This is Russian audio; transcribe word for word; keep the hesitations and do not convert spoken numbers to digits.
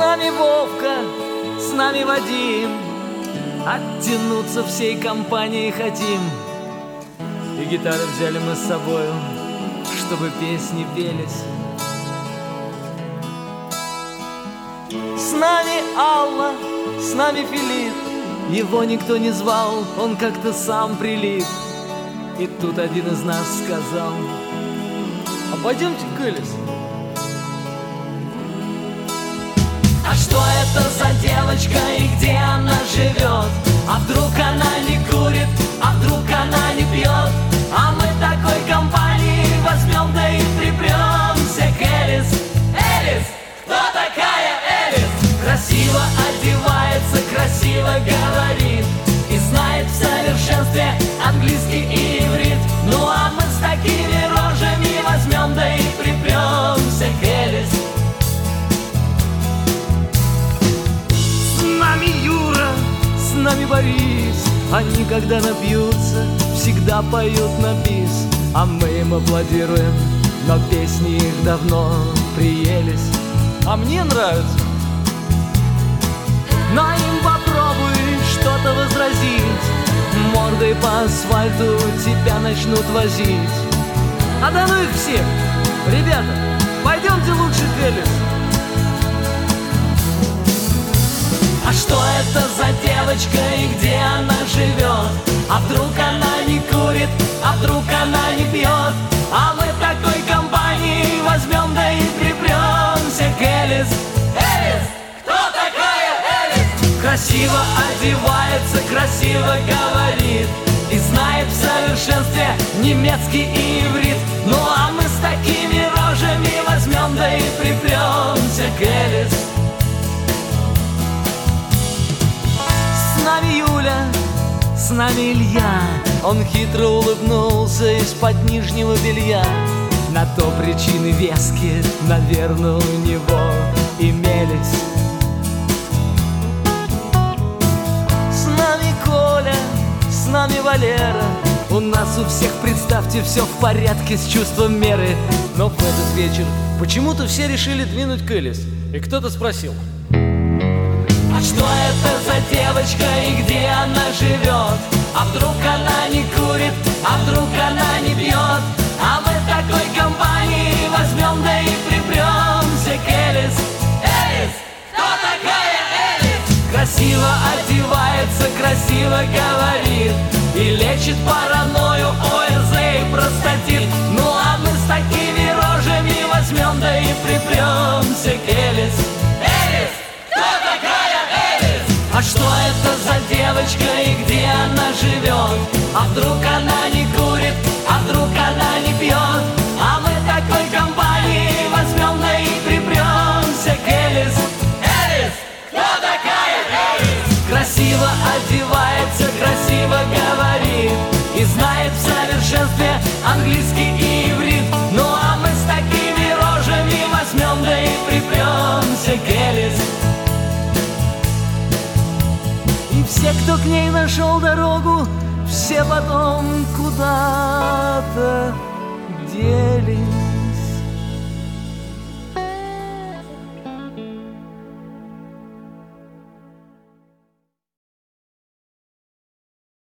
нами Вовка, с нами Вадим, оттянуться всей компанией хотим. И гитары взяли мы с собою, чтобы песни пелись. С нами Алла, с нами Филипп, его никто не звал, он как-то сам прилип. И тут один из нас сказал: а пойдемте в Кэлис. А что это за девочка и где она живет? А вдруг она не курит, а вдруг она не пьет? А мы такой компании возьмем, да и припремся к Элис. Элис, кто такая Элис? Красиво одевается, красиво говорит и знает в совершенстве английский и иврит. Ну а мы с такими рожами возьмем, да и припремся к Элис. С нами Юра, с нами Борис, они когда напьются, всегда поют на бис. А мы им аплодируем, но песни их давно приелись. А мне нравится. Но им попробуй что-то возразить, мордой по асфальту тебя начнут возить. А да ну их всех! Ребята, пойдемте лучше в Элис. А что это за девочка и где она живет? А вдруг она не курит, а вдруг она не пьет? А мы такой компании возьмем, да и припремся к Элис. Элис, кто такая Элис? Красиво одевается, красиво говорит и знает в совершенстве немецкий и иврит. Ну а мы с такими рожами возьмем, да и припремся к Элис. С нами Юля, с нами Илья, он хитро улыбнулся из-под нижнего белья. На то причины веские, наверное, у него имелись. С нами Коля, с нами Валера, у нас у всех, представьте, все в порядке с чувством меры. Но в этот вечер почему-то все решили двинуть к Элис. И кто-то спросил: а что это за девочка и где она живет? А вдруг она не курит, а вдруг она не пьет? А мы такой компании возьмем, да и припремся к Элис. Элис, кто такая Элис? Красиво одевается, красиво говорит и лечит паранойю, ОРЗ и простатит. Ну а мы с такими рожами возьмем, да и припремся к Элис. Элис, кто такая Элис? А что это за девочка и где она живет? А вдруг она не курит, а вдруг она не пьет? А мы такой компании возьмем, да и припремся к Элис. Элис, кто такая Элис? Красиво одевается, красиво говорит и знает в совершенстве английский и иврит. Ну а мы с такими рожами возьмем, да и припремся к Элис. И все, кто к ней нашел дорогу, все потом куда-то делись.